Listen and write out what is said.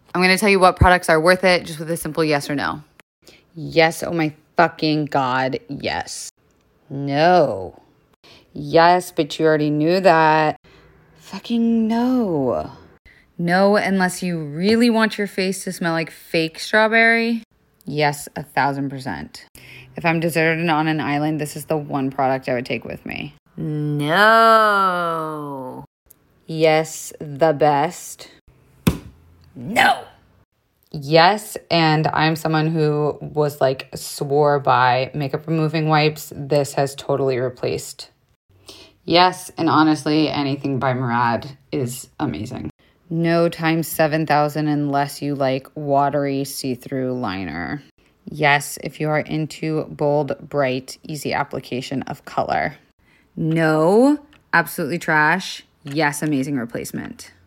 I'm going to tell you what products are worth it just with a simple yes or no. Yes, oh my fucking God, yes. No. Yes, but you already knew that. Fucking no. No, unless you really want your face to smell like fake strawberry. Yes, 1,000%. If I'm deserted on an island, this is the one product I would take with me. No. Yes, the best. No. Yes, and I'm someone who was like swore by makeup removing wipes. This has totally replaced. Yes, and honestly, anything by Murad is amazing. No times 7,000 unless you like watery see-through liner. Yes, if you are into bold, bright, easy application of color. No, absolutely trash. Yes, amazing replacement.